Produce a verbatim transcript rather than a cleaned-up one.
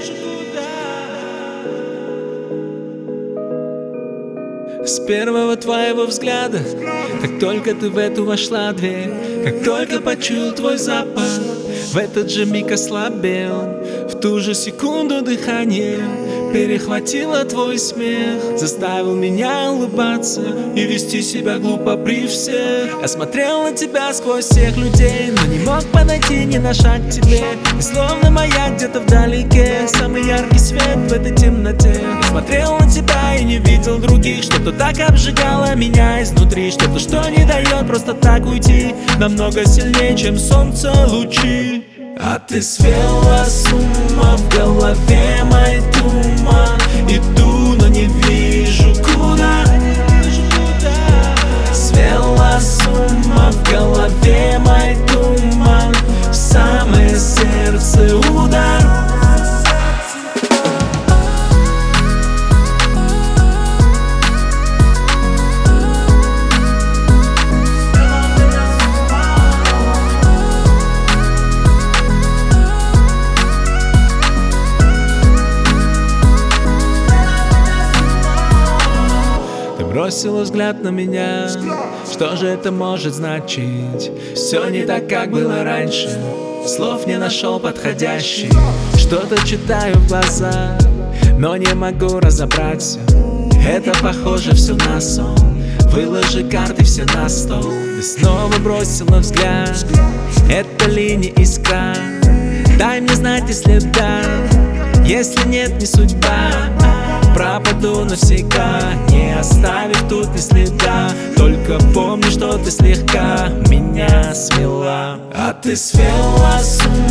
вижу куда. С первого твоего взгляда, как только ты в эту вошла дверь, как только почуял твой запах, в этот же миг ослабел. В ту же секунду дыхание перехватило твой смех, заставил меня улыбаться и вести себя глупо при всех. Я смотрел на тебя сквозь всех людей, но не мог подойти ни на шаг к тебе. И словно маяк где-то вдалеке, самый яркий свет в этой темноте. Я смотрел на тебя и не видел других, что-то так обжигало меня изнутри, что-то, что не дает просто так уйти, намного сильнее, чем солнце лучи. А ты свела с ума, в голове мой туман. Иду, но не вижу куда. Свела с ума, в голове мой туман, в самое сердце удар. Бросила взгляд на меня, что же это может значить? Все не так, как было раньше, слов не нашел подходящих. Что-то читаю в глаза, но не могу разобраться. Это похоже все на сон. Выложи карты все на стол. Ты снова бросила взгляд, это линия искра. Дай мне знать, если да, если нет, не судьба. Пропаду навсегда, не оставив тут ни следа. Только помни, что ты слегка меня свела. А ты свела с ума.